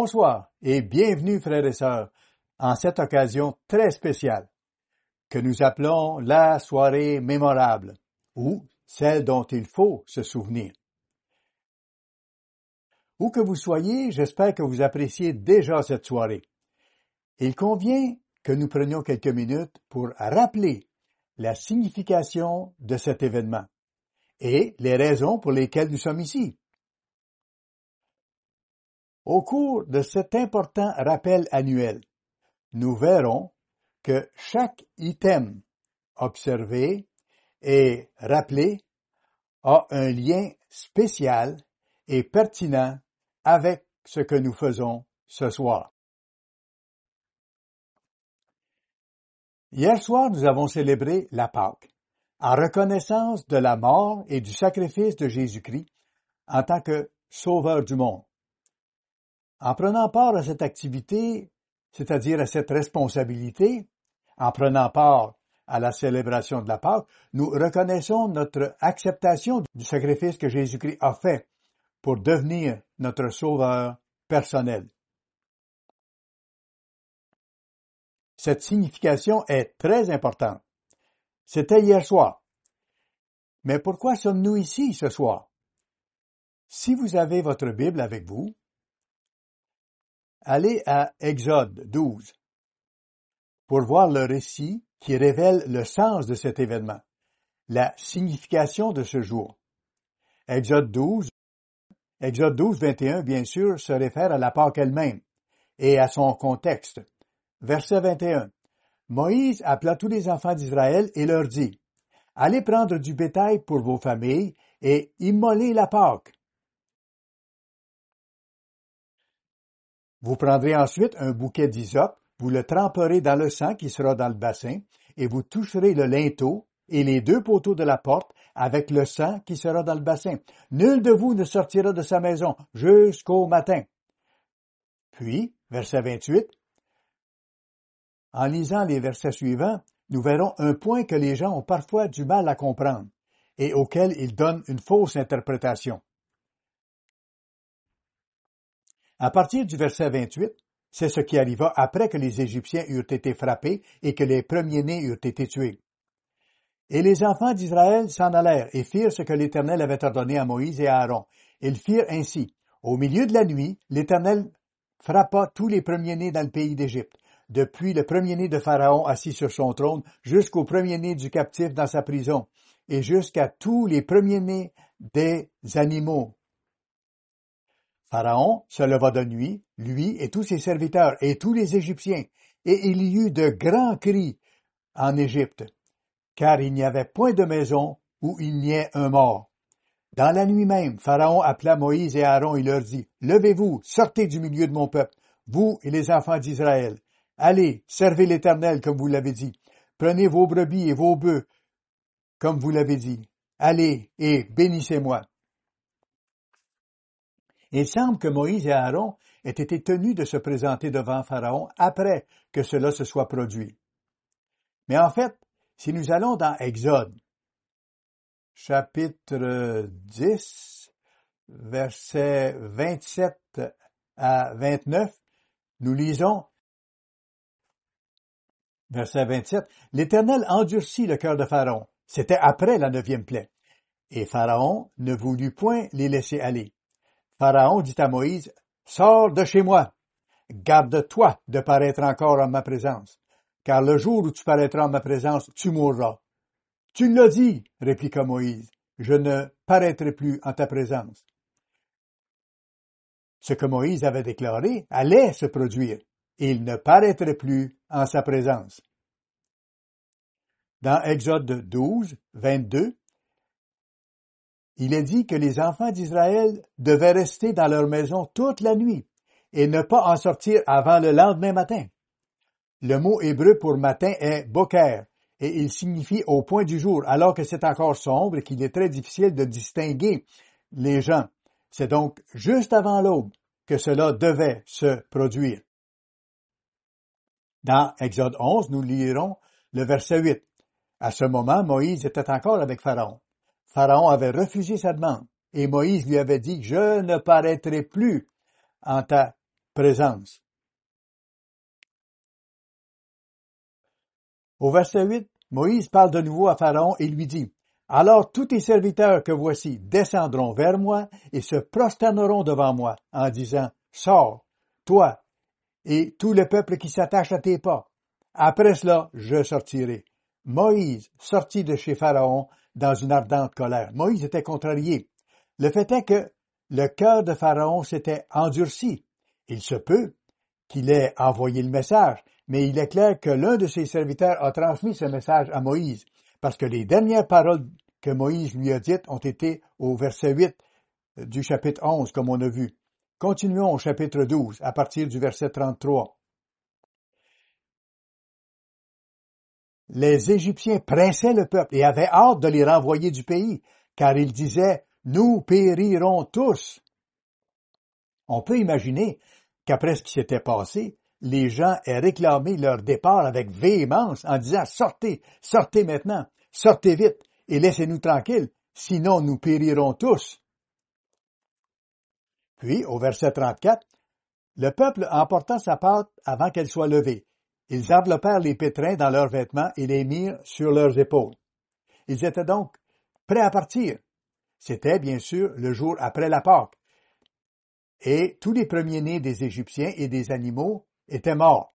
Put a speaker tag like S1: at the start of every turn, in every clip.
S1: Bonsoir et bienvenue, frères et sœurs, en cette occasion très spéciale que nous appelons la soirée mémorable ou celle dont il faut se souvenir. Où que vous soyez, j'espère que vous appréciez déjà cette soirée. Il convient que nous prenions quelques minutes pour rappeler la signification de cet événement et les raisons pour lesquelles nous sommes ici. Au cours de cet important rappel annuel, nous verrons que chaque item observé et rappelé a un lien spécial et pertinent avec ce que nous faisons ce soir. Hier soir, nous avons célébré la Pâque, en reconnaissance de la mort et du sacrifice de Jésus-Christ en tant que Sauveur du monde. En prenant part à cette activité, c'est-à-dire à cette responsabilité, en prenant part à la célébration de la Pâque, nous reconnaissons notre acceptation du sacrifice que Jésus-Christ a fait pour devenir notre Sauveur personnel. Cette signification est très importante. C'était hier soir. Mais pourquoi sommes-nous ici ce soir? Si vous avez votre Bible avec vous, allez à Exode 12 pour voir le récit qui révèle le sens de cet événement, la signification de ce jour. Exode 12, 21, bien sûr, se réfère à la Pâque elle-même et à son contexte. Verset 21. Moïse appela tous les enfants d'Israël et leur dit, « Allez prendre du bétail pour vos familles et immolez la Pâque. Vous prendrez ensuite un bouquet d'hysope, vous le tremperez dans le sang qui sera dans le bassin, et vous toucherez le linteau et les deux poteaux de la porte avec le sang qui sera dans le bassin. Nul de vous ne sortira de sa maison jusqu'au matin. » Puis, verset 28, en lisant les versets suivants, nous verrons un point que les gens ont parfois du mal à comprendre et auquel ils donnent une fausse interprétation. À partir du verset 28, c'est ce qui arriva après que les Égyptiens eurent été frappés et que les premiers-nés eurent été tués. Et les enfants d'Israël s'en allèrent et firent ce que l'Éternel avait ordonné à Moïse et à Aaron. Ils firent ainsi. Au milieu de la nuit, l'Éternel frappa tous les premiers-nés dans le pays d'Égypte, depuis le premier-né de Pharaon assis sur son trône jusqu'au premier-né du captif dans sa prison, et jusqu'à tous les premiers-nés des animaux. Pharaon se leva de nuit, lui et tous ses serviteurs et tous les Égyptiens, et il y eut de grands cris en Égypte, car il n'y avait point de maison où il n'y ait un mort. Dans la nuit même, Pharaon appela Moïse et Aaron et leur dit, « Levez-vous, sortez du milieu de mon peuple, vous et les enfants d'Israël. Allez, servez l'Éternel comme vous l'avez dit. Prenez vos brebis et vos bœufs comme vous l'avez dit. Allez et bénissez-moi. » Il semble que Moïse et Aaron aient été tenus de se présenter devant Pharaon après que cela se soit produit. Mais en fait, si nous allons dans Exode, chapitre 10, versets 27 à 29, nous lisons, verset 27, « L'Éternel endurcit le cœur de Pharaon. » C'était après la 9e plaie. Et Pharaon ne voulut point les laisser aller. Pharaon dit à Moïse, « Sors de chez moi, garde-toi de paraître encore en ma présence, car le jour où tu paraîtras en ma présence, tu mourras. » « Tu l'as dit, répliqua Moïse, je ne paraîtrai plus en ta présence. » Ce que Moïse avait déclaré allait se produire, et il ne paraîtrait plus en sa présence. Dans Exode 12, 22, il est dit que les enfants d'Israël devaient rester dans leur maison toute la nuit et ne pas en sortir avant le lendemain matin. Le mot hébreu pour matin est boker, et il signifie au point du jour, alors que c'est encore sombre et qu'il est très difficile de distinguer les gens. C'est donc juste avant l'aube que cela devait se produire. Dans Exode 11, nous lirons le verset 8. À ce moment, Moïse était encore avec Pharaon. Pharaon avait refusé sa demande, et Moïse lui avait dit, « Je ne paraîtrai plus en ta présence. Au verset 8, Moïse parle de nouveau à Pharaon et lui dit, « Alors tous tes serviteurs que voici descendront vers moi et se prosterneront devant moi, en disant, « Sors, toi, et tout le peuple qui s'attache à tes pas. Après cela, je sortirai. » Moïse sortit de chez Pharaon dans une ardente colère. Moïse était contrarié. Le fait est que le cœur de Pharaon s'était endurci. Il se peut qu'il ait envoyé le message, mais il est clair que l'un de ses serviteurs a transmis ce message à Moïse, parce que les dernières paroles que Moïse lui a dites ont été au verset 8 du chapitre 11, comme on a vu. Continuons au chapitre 12, à partir du verset 33. Les Égyptiens pressaient le peuple et avaient hâte de les renvoyer du pays, car ils disaient, « Nous périrons tous. » On peut imaginer qu'après ce qui s'était passé, les gens aient réclamé leur départ avec véhémence en disant, « Sortez, sortez maintenant, sortez vite et laissez-nous tranquilles, sinon nous périrons tous. » Puis, au verset 34, le peuple emporta sa pâte avant qu'elle soit levée. Ils enveloppèrent les pétrins dans leurs vêtements et les mirent sur leurs épaules. Ils étaient donc prêts à partir. C'était, bien sûr, le jour après la Pâque. Et tous les premiers-nés des Égyptiens et des animaux étaient morts.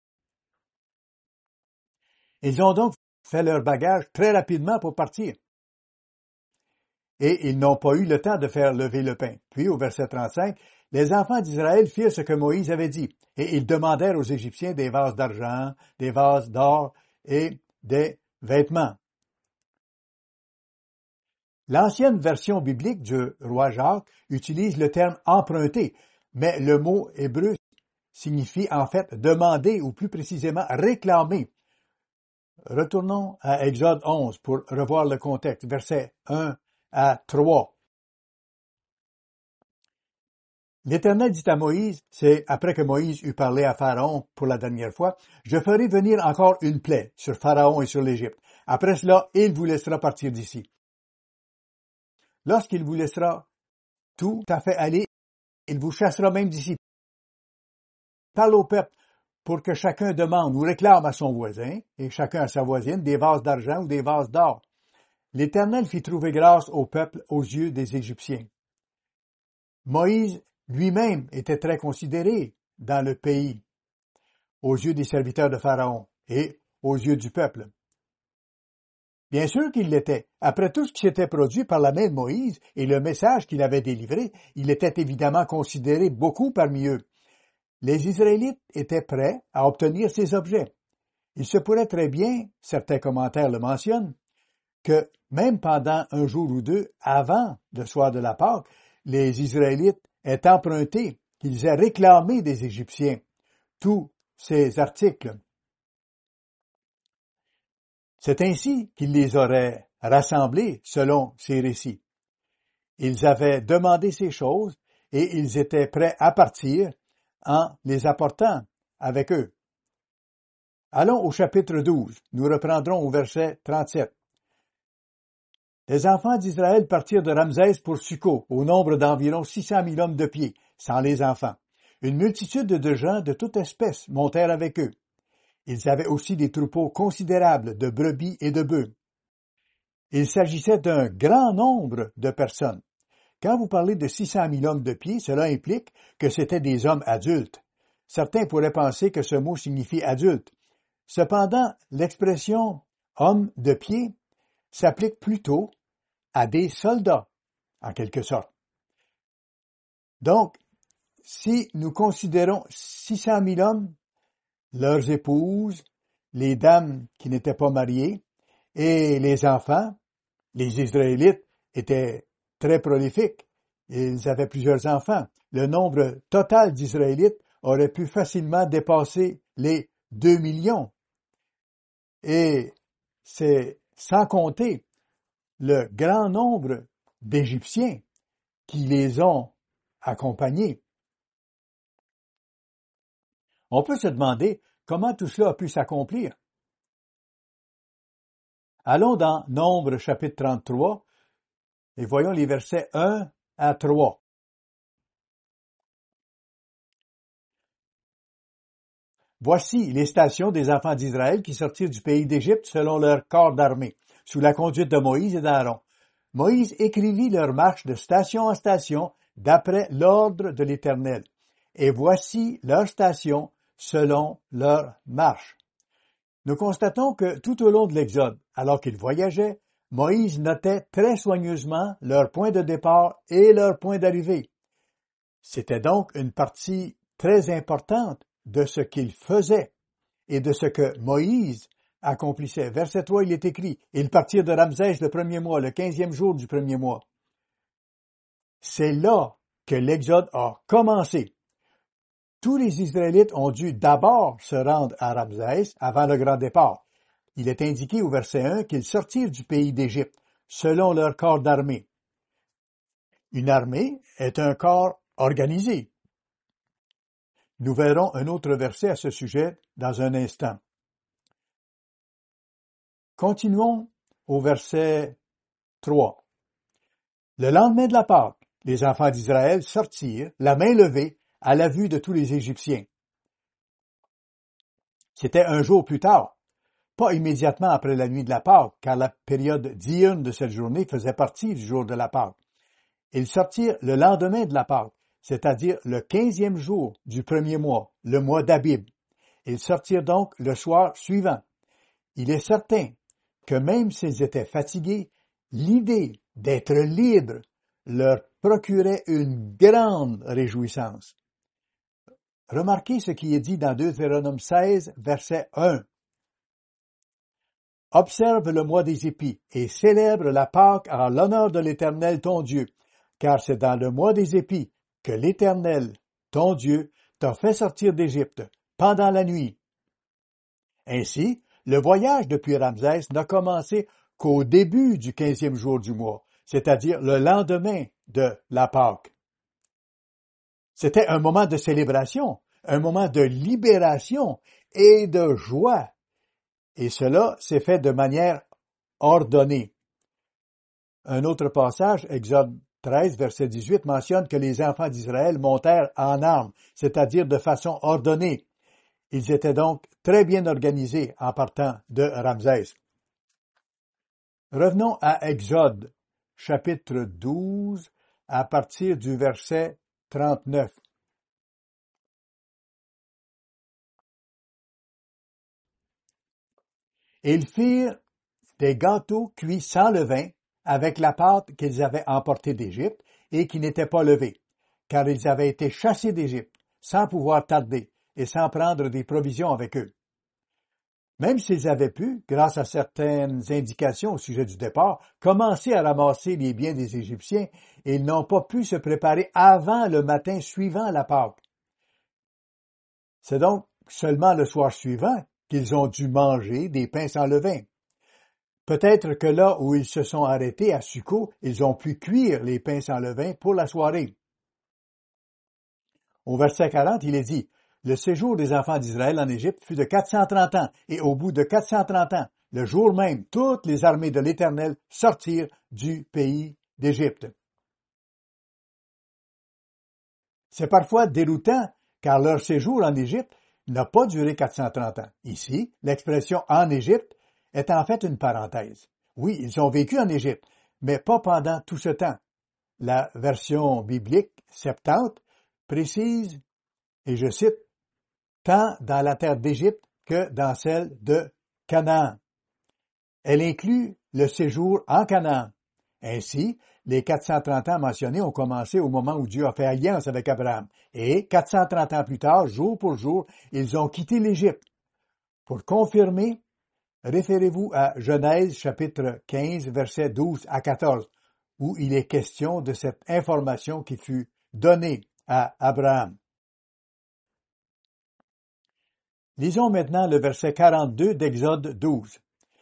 S1: Ils ont donc fait leur bagage très rapidement pour partir. Et ils n'ont pas eu le temps de faire lever le pain. Puis, au verset 35, les enfants d'Israël firent ce que Moïse avait dit, et ils demandèrent aux Égyptiens des vases d'argent, des vases d'or et des vêtements. L'ancienne version biblique du roi Jacques utilise le terme emprunter, mais le mot hébreu signifie en fait demander ou plus précisément réclamer. Retournons à Exode 11 pour revoir le contexte, versets 1 à 3. L'Éternel dit à Moïse, c'est après que Moïse eut parlé à Pharaon pour la dernière fois, « Je ferai venir encore une plaie sur Pharaon et sur l'Égypte. Après cela, il vous laissera partir d'ici. Lorsqu'il vous laissera tout à fait aller, il vous chassera même d'ici. Parle au peuple pour que chacun demande ou réclame à son voisin, et chacun à sa voisine, des vases d'argent ou des vases d'or. » L'Éternel fit trouver grâce au peuple aux yeux des Égyptiens. Moïse lui-même était très considéré dans le pays, aux yeux des serviteurs de Pharaon et aux yeux du peuple. Bien sûr qu'il l'était. Après tout ce qui s'était produit par la main de Moïse et le message qu'il avait délivré, il était évidemment considéré beaucoup parmi eux. Les Israélites étaient prêts à obtenir ces objets. Il se pourrait très bien, certains commentaires le mentionnent, que même pendant un jour ou deux avant le soir de la Pâque, les Israélites aient emprunté, qu'ils aient réclamé des Égyptiens tous ces articles. C'est ainsi qu'ils les auraient rassemblés selon ces récits. Ils avaient demandé ces choses et ils étaient prêts à partir en les apportant avec eux. Allons au chapitre 12. Nous reprendrons au verset 37. Les enfants d'Israël partirent de Ramsès pour Succo, au nombre d'environ 600 000 hommes de pied, sans les enfants. Une multitude de gens de toute espèce montèrent avec eux. Ils avaient aussi des troupeaux considérables de brebis et de bœufs. Il s'agissait d'un grand nombre de personnes. Quand vous parlez de 600 000 hommes de pied, cela implique que c'étaient des hommes adultes. Certains pourraient penser que ce mot signifie adulte. Cependant, l'expression « homme de pied » s'applique plutôt à des soldats, en quelque sorte. Donc, si nous considérons 600 000 hommes, leurs épouses, les dames qui n'étaient pas mariées et les enfants, les Israélites étaient très prolifiques. Ils avaient plusieurs enfants. Le nombre total d'Israélites aurait pu facilement dépasser les 2 millions. Et c'est sans compter le grand nombre d'Égyptiens qui les ont accompagnés. On peut se demander comment tout cela a pu s'accomplir. Allons dans Nombre chapitre 33 et voyons les versets 1 à 3. Voici les stations des enfants d'Israël qui sortirent du pays d'Égypte selon leur corps d'armée, sous la conduite de Moïse et d'Aaron. Moïse écrivit leur marche de station en station d'après l'ordre de l'Éternel. Et voici leurs stations selon leur marche. Nous constatons que tout au long de l'Exode, alors qu'ils voyageaient, Moïse notait très soigneusement leurs points de départ et leurs points d'arrivée. C'était donc une partie très importante de ce qu'ils faisaient et de ce que Moïse accomplissait. Verset 3, il est écrit, « Ils partirent de Ramsès le premier mois, le 15e jour du premier mois. » C'est là que l'Exode a commencé. Tous les Israélites ont dû d'abord se rendre à Ramsès avant le grand départ. Il est indiqué au verset 1 qu'ils sortirent du pays d'Égypte, selon leur corps d'armée. Une armée est un corps organisé. Nous verrons un autre verset à ce sujet dans un instant. Continuons au verset 3. Le lendemain de la Pâque, les enfants d'Israël sortirent, la main levée, à la vue de tous les Égyptiens. C'était un jour plus tard, pas immédiatement après la nuit de la Pâque, car la période diurne de cette journée faisait partie du jour de la Pâque. Ils sortirent le lendemain de la Pâque, c'est-à-dire le 15e jour du premier mois, le mois d'Abib. Ils sortirent donc le soir suivant. Il est certain que même s'ils étaient fatigués, l'idée d'être libres leur procurait une grande réjouissance. Remarquez ce qui est dit dans Deutéronome 16, verset 1. « Observe le mois des épis et célèbre la Pâque en l'honneur de l'Éternel ton Dieu, car c'est dans le mois des épis que l'Éternel, ton Dieu, t'a fait sortir d'Égypte pendant la nuit. » Ainsi, le voyage depuis Ramsès n'a commencé qu'au début du 15e jour du mois, c'est-à-dire le lendemain de la Pâque. C'était un moment de célébration, un moment de libération et de joie. Et cela s'est fait de manière ordonnée. Un autre passage, Exode 13, verset 18, mentionne que les enfants d'Israël montèrent en armes, c'est-à-dire de façon ordonnée. Ils étaient donc très bien organisés en partant de Ramsès. Revenons à Exode, chapitre 12, à partir du verset 39. Et ils firent des gâteaux cuits sans levain, avec la pâte qu'ils avaient emportée d'Égypte et qui n'était pas levée, car ils avaient été chassés d'Égypte, sans pouvoir tarder et sans prendre des provisions avec eux. Même s'ils avaient pu, grâce à certaines indications au sujet du départ, commencer à ramasser les biens des Égyptiens, ils n'ont pas pu se préparer avant le matin suivant la Pâque. C'est donc seulement le soir suivant qu'ils ont dû manger des pains sans levain. Peut-être que là où ils se sont arrêtés à Sukkot, ils ont pu cuire les pains sans levain pour la soirée. Au verset 40, il est dit, « Le séjour des enfants d'Israël en Égypte fut de 430 ans, et au bout de 430 ans, le jour même, toutes les armées de l'Éternel sortirent du pays d'Égypte. » C'est parfois déroutant, car leur séjour en Égypte n'a pas duré 430 ans. Ici, l'expression « en Égypte » est en fait une parenthèse. Oui, ils ont vécu en Égypte, mais pas pendant tout ce temps. La version biblique, Septante, précise, et je cite, « tant dans la terre d'Égypte que dans celle de Canaan ». Elle inclut le séjour en Canaan. Ainsi, les 430 ans mentionnés ont commencé au moment où Dieu a fait alliance avec Abraham. Et 430 ans plus tard, jour pour jour, ils ont quitté l'Égypte. Pour confirmer, référez-vous à Genèse chapitre 15, versets 12 à 14, où il est question de cette information qui fut donnée à Abraham. Lisons maintenant le verset 42 d'Exode 12.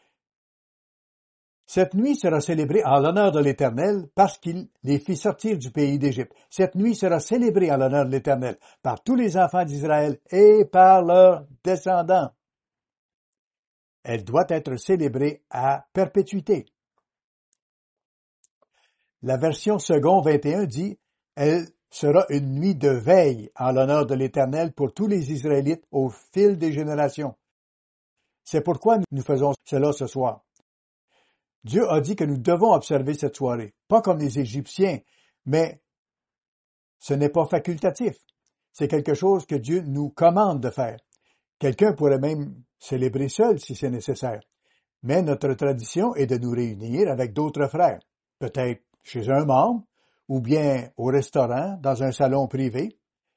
S1: Cette nuit sera célébrée en l'honneur de l'Éternel parce qu'il les fit sortir du pays d'Égypte. Cette nuit sera célébrée en l'honneur de l'Éternel par tous les enfants d'Israël et par leurs descendants. Elle doit être célébrée à perpétuité. La version second 21 dit « Elle sera une nuit de veille en l'honneur de l'Éternel pour tous les Israélites au fil des générations. C'est pourquoi nous faisons cela ce soir. Dieu a dit que nous devons observer cette soirée, pas comme les Égyptiens, mais ce n'est pas facultatif. C'est quelque chose que Dieu nous commande de faire. Quelqu'un pourrait même célébrer seul si c'est nécessaire. Mais notre tradition est de nous réunir avec d'autres frères, peut-être chez un membre, ou bien au restaurant, dans un salon privé.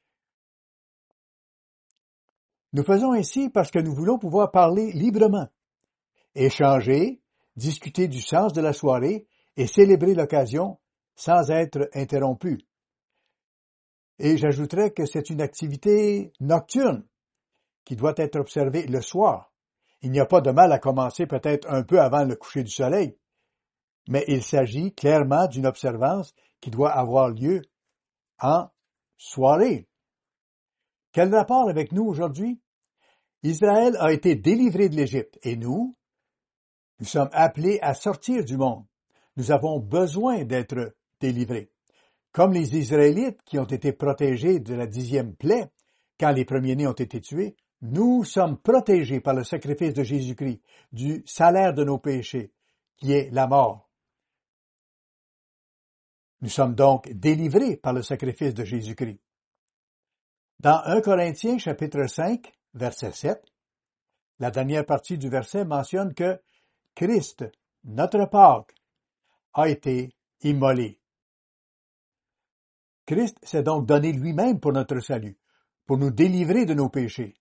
S1: Nous faisons ainsi parce que nous voulons pouvoir parler librement, échanger, discuter du sens de la soirée et célébrer l'occasion sans être interrompus. Et j'ajouterais que c'est une activité nocturne qui doit être observée le soir. Il n'y a pas de mal à commencer peut-être un peu avant le coucher du soleil, mais il s'agit clairement d'une observance qui doit avoir lieu en soirée. Quel rapport avec nous aujourd'hui? Israël a été délivré de l'Égypte et nous sommes appelés à sortir du monde. Nous avons besoin d'être délivrés. Comme les Israélites qui ont été protégés de la 10e plaie quand les premiers-nés ont été tués, nous sommes protégés par le sacrifice de Jésus-Christ du salaire de nos péchés, qui est la mort. Nous sommes donc délivrés par le sacrifice de Jésus-Christ. Dans 1 Corinthiens chapitre 5, verset 7, la dernière partie du verset mentionne que Christ, notre Pâque, a été immolé. Christ s'est donc donné lui-même pour notre salut, pour nous délivrer de nos péchés.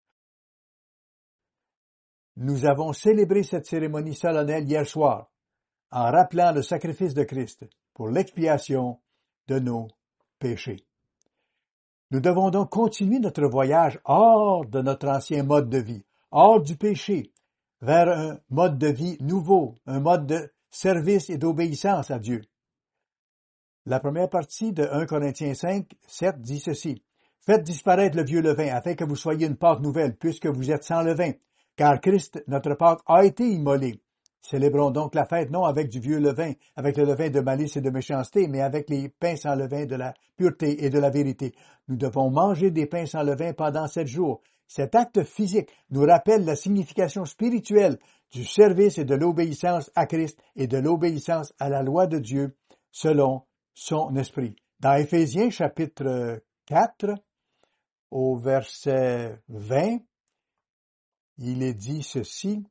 S1: Nous avons célébré cette cérémonie solennelle hier soir, en rappelant le sacrifice de Christ pour l'expiation de nos péchés. Nous devons donc continuer notre voyage hors de notre ancien mode de vie, hors du péché, vers un mode de vie nouveau, un mode de service et d'obéissance à Dieu. La première partie de 1 Corinthiens 5, 7 dit ceci. « Faites disparaître le vieux levain, afin que vous soyez une Pâque nouvelle, puisque vous êtes sans levain, car Christ, notre Pâque, a été immolé. Célébrons donc la fête non avec du vieux levain, avec le levain de malice et de méchanceté, mais avec les pains sans levain de la pureté et de la vérité. Nous devons manger des pains sans levain pendant 7 jours. Cet acte physique nous rappelle la signification spirituelle du service et de l'obéissance à Christ et de l'obéissance à la loi de Dieu selon son esprit. » Dans Éphésiens chapitre 4, au verset 20, il est dit ceci.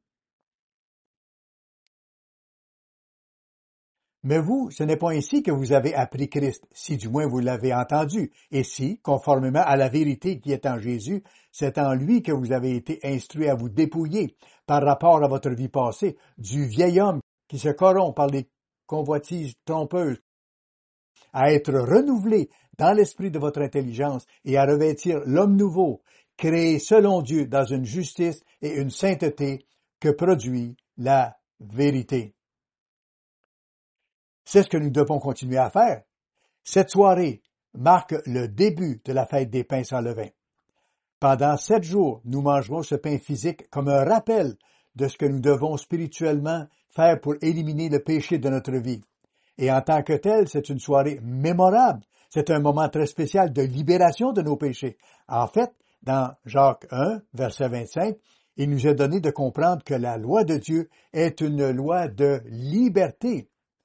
S1: « Mais vous, ce n'est pas ainsi que vous avez appris Christ, si du moins vous l'avez entendu, et si, conformément à la vérité qui est en Jésus, c'est en lui que vous avez été instruits à vous dépouiller, par rapport à votre vie passée, du vieil homme qui se corrompt par les convoitises trompeuses, à être renouvelé dans l'esprit de votre intelligence et à revêtir l'homme nouveau, créé selon Dieu dans une justice et une sainteté que produit la vérité. » C'est ce que nous devons continuer à faire. Cette soirée marque le début de la fête des pains sans levain. Pendant 7 jours, nous mangerons ce pain physique comme un rappel de ce que nous devons spirituellement faire pour éliminer le péché de notre vie. Et en tant que tel, c'est une soirée mémorable. C'est un moment très spécial de libération de nos péchés. En fait, dans Jacques 1, verset 25, il nous est donné de comprendre que la loi de Dieu est une loi de liberté.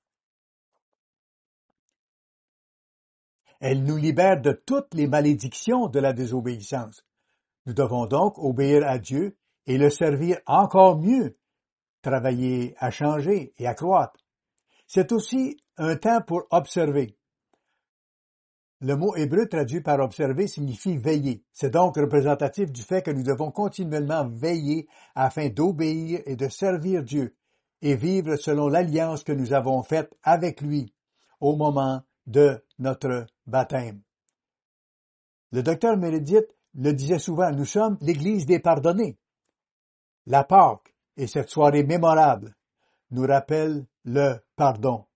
S1: Elle nous libère de toutes les malédictions de la désobéissance. Nous devons donc obéir à Dieu et le servir encore mieux, travailler à changer et à croître. C'est aussi un temps pour observer. Le mot hébreu traduit par observer signifie veiller. C'est donc représentatif du fait que nous devons continuellement veiller afin d'obéir et de servir Dieu et vivre selon l'alliance que nous avons faite avec lui au moment de notre baptême. Le docteur Meredith le disait souvent, nous sommes l'Église des pardonnés. La Pâque et cette soirée mémorable nous rappellent le pardon.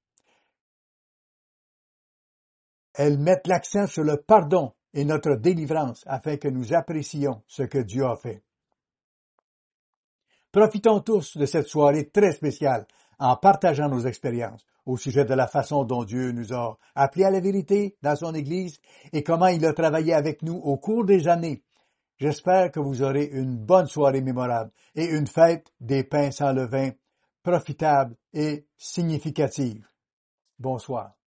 S1: Elles mettent l'accent sur le pardon et notre délivrance afin que nous apprécions ce que Dieu a fait. Profitons tous de cette soirée très spéciale en partageant nos expériences au sujet de la façon dont Dieu nous a appelés à la vérité dans son Église et comment il a travaillé avec nous au cours des années. J'espère que vous aurez une bonne soirée mémorable et une fête des pains sans levain profitable et significative. Bonsoir.